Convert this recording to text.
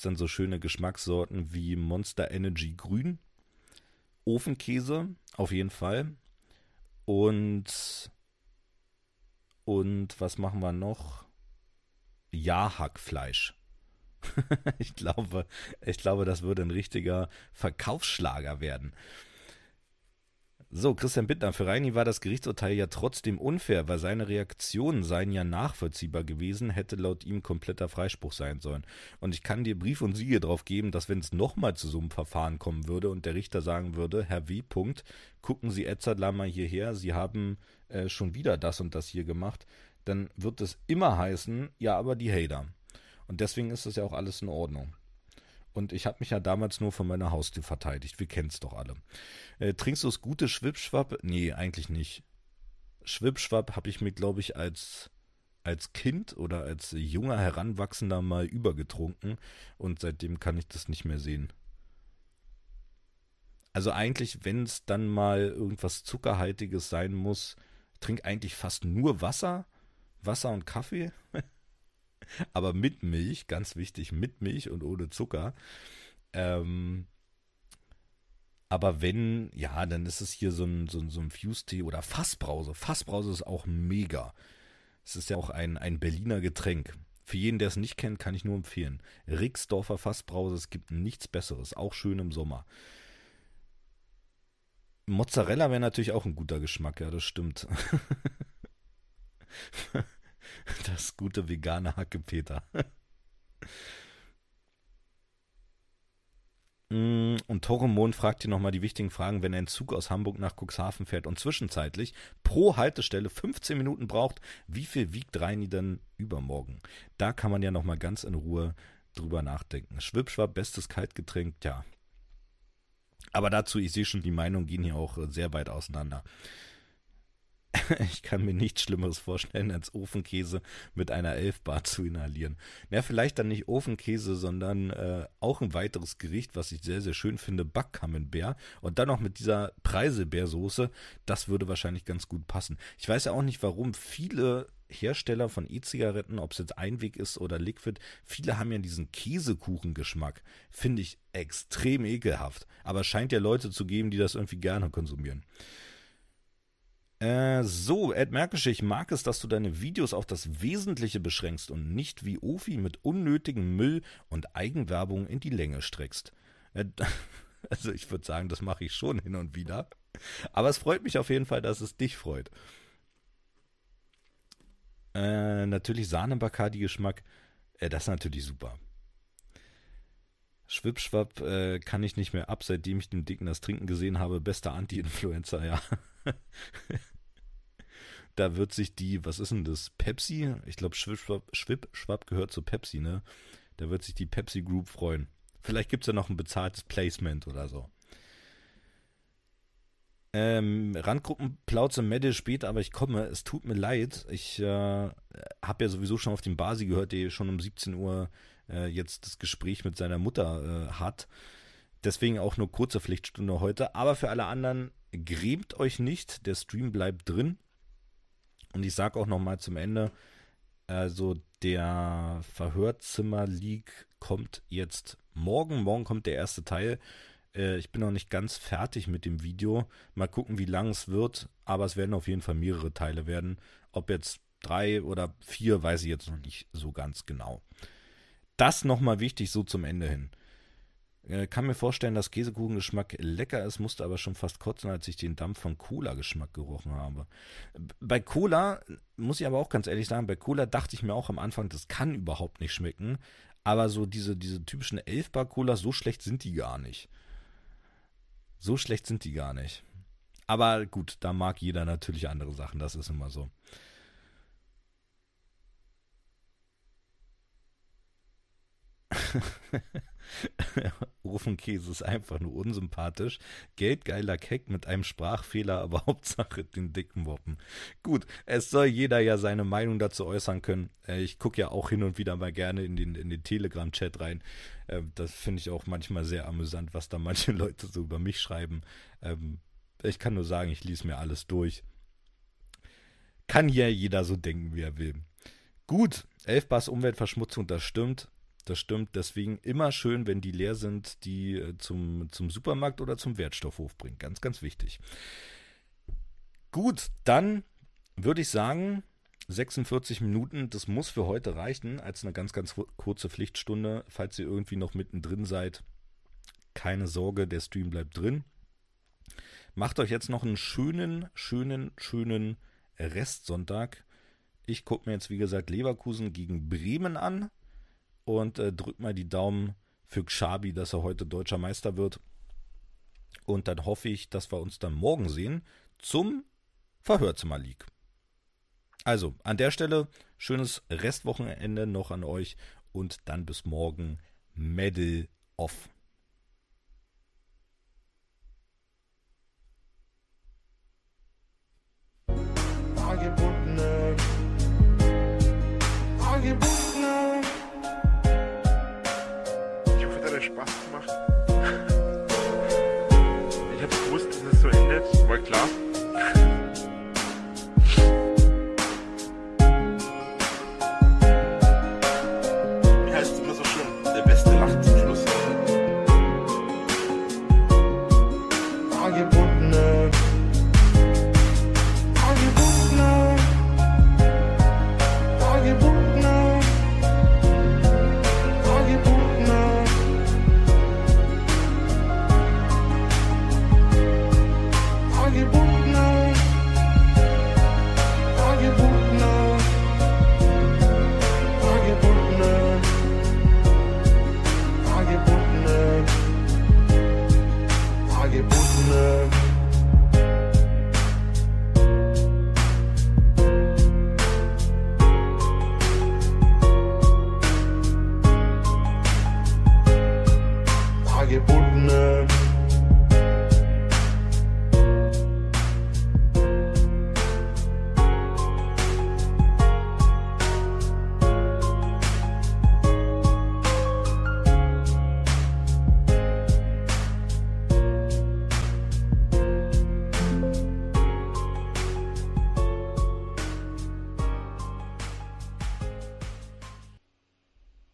es dann so schöne Geschmackssorten wie Monster Energy Grün, Ofenkäse auf jeden Fall und was machen wir noch? Ja, Hackfleisch. Ich glaube, das würde ein richtiger Verkaufsschlager werden. So, Christian Bittner, für Reini war das Gerichtsurteil ja trotzdem unfair, weil seine Reaktionen seien ja nachvollziehbar gewesen, hätte laut ihm kompletter Freispruch sein sollen. Und ich kann dir Brief und Siegel drauf geben, dass wenn es nochmal zu so einem Verfahren kommen würde und der Richter sagen würde, Herr W. Punkt, gucken Sie Edzardler mal hierher, Sie haben schon wieder das und das hier gemacht, dann wird es immer heißen, ja, aber die Hater. Und deswegen ist das ja auch alles in Ordnung. Und ich habe mich ja damals nur von meiner Haustür verteidigt. Wir kennen es doch alle. Trinkst du das gute Schwippschwapp? Nee, eigentlich nicht. Schwippschwapp habe ich mir, glaube ich, als Kind oder als junger Heranwachsender mal übergetrunken. Und seitdem kann ich das nicht mehr sehen. Also eigentlich, wenn es dann mal irgendwas Zuckerhaltiges sein muss, trink eigentlich fast nur Wasser. Wasser und Kaffee. Aber mit Milch, ganz wichtig, mit Milch und ohne Zucker. Aber wenn, ja, dann ist es hier so ein Fuse-Tee oder Fassbrause. Fassbrause ist auch mega. Es ist ja auch ein Berliner Getränk. Für jeden, der es nicht kennt, kann ich nur empfehlen. Rixdorfer Fassbrause, es gibt nichts Besseres, auch schön im Sommer. Mozzarella wäre natürlich auch ein guter Geschmack, ja, das stimmt. Das gute vegane Hackepeter. Und Toremond fragt hier nochmal die wichtigen Fragen, wenn ein Zug aus Hamburg nach Cuxhaven fährt und zwischenzeitlich pro Haltestelle 15 Minuten braucht, wie viel wiegt Reini denn übermorgen? Da kann man ja nochmal ganz in Ruhe drüber nachdenken. Schwippschwapp, bestes Kaltgetränk, ja. Aber dazu, ich sehe schon, die Meinungen gehen hier auch sehr weit auseinander. Ich kann mir nichts Schlimmeres vorstellen, als Ofenkäse mit einer 11 Bar zu inhalieren. Ja, vielleicht dann nicht Ofenkäse, sondern auch ein weiteres Gericht, was ich sehr, sehr schön finde, Backcamembert. Und dann noch mit dieser Preiselbeersoße, das würde wahrscheinlich ganz gut passen. Ich weiß ja auch nicht, warum viele Hersteller von E-Zigaretten, ob es jetzt Einweg ist oder Liquid, viele haben ja diesen Käsekuchengeschmack. Finde ich extrem ekelhaft. Aber es scheint ja Leute zu geben, die das irgendwie gerne konsumieren. So, Ed Merkisch, ich mag es, dass du deine Videos auf das Wesentliche beschränkst und nicht wie Ofi mit unnötigem Müll und Eigenwerbung in die Länge streckst. Also ich würde sagen, das mache ich schon hin und wieder. Aber es freut mich auf jeden Fall, dass es dich freut. Natürlich Sahne-Bacardi-Geschmack, das ist natürlich super. Schwippschwapp kann ich nicht mehr ab, seitdem ich den Dicken das Trinken gesehen habe. Bester Anti-Influencer, ja. Da wird sich was ist denn das? Pepsi? Ich glaube, Schwippschwapp gehört zu Pepsi, ne? Da wird sich die Pepsi Group freuen. Vielleicht gibt es ja noch ein bezahltes Placement oder so. Randgruppenplauze Mette später, aber ich komme. Es tut mir leid. Ich habe ja sowieso schon auf den Basi gehört, der schon um 17 Uhr jetzt das Gespräch mit seiner Mutter hat. Deswegen auch nur kurze Pflichtstunde heute. Aber für alle anderen, grämt euch nicht. Der Stream bleibt drin. Und ich sage auch nochmal zum Ende, also der Verhörzimmer-Leak kommt jetzt morgen. Morgen kommt der erste Teil. Ich bin noch nicht ganz fertig mit dem Video. Mal gucken, wie lang es wird. Aber es werden auf jeden Fall mehrere Teile werden. Ob jetzt 3 oder 4, weiß ich jetzt noch nicht so ganz genau. Das nochmal wichtig so zum Ende hin. Kann mir vorstellen, dass Käsekuchengeschmack lecker ist, musste aber schon fast kotzen, als ich den Dampf von Cola-Geschmack gerochen habe. Bei Cola, muss ich aber auch ganz ehrlich sagen, bei Cola dachte ich mir auch am Anfang, das kann überhaupt nicht schmecken. Aber so diese typischen 11-Bar-Colas, so schlecht sind die gar nicht. So schlecht sind die gar nicht. Aber gut, da mag jeder natürlich andere Sachen, das ist immer so. Ofenkäse ist einfach nur unsympathisch. Geldgeiler Keck mit einem Sprachfehler, aber Hauptsache den dicken Woppen. Gut, es soll jeder ja seine Meinung dazu äußern können. Ich gucke ja auch hin und wieder mal gerne in den Telegram-Chat rein. Das finde ich auch manchmal sehr amüsant, was da manche Leute so über mich schreiben. Ich kann nur sagen, ich lese mir alles durch. Kann ja jeder so denken, wie er will. Gut, 11 Bars Umweltverschmutzung, das stimmt. das stimmt. Deswegen immer schön, wenn die leer sind, die zum Supermarkt oder zum Wertstoffhof bringen. Ganz, ganz wichtig. Gut, dann würde ich sagen, 46 Minuten, das muss für heute reichen, als eine ganz, ganz kurze Pflichtstunde. Falls ihr irgendwie noch mittendrin seid, keine Sorge, der Stream bleibt drin. Macht euch jetzt noch einen schönen Restsonntag. Ich gucke mir jetzt, wie gesagt, Leverkusen gegen Bremen an und drückt mal die Daumen für Xabi, dass er heute deutscher Meister wird. Und dann hoffe ich, dass wir uns dann morgen sehen zum Verhörzimmer League. Also, an der Stelle, schönes Restwochenende noch an euch und dann bis morgen. Medal off. Ich hoffe, es hat euch Spaß gemacht. Ich habe gewusst, dass es so endet, war klar. Wie heißt es immer so schön? Der Beste lacht zum Schluss. Angebotene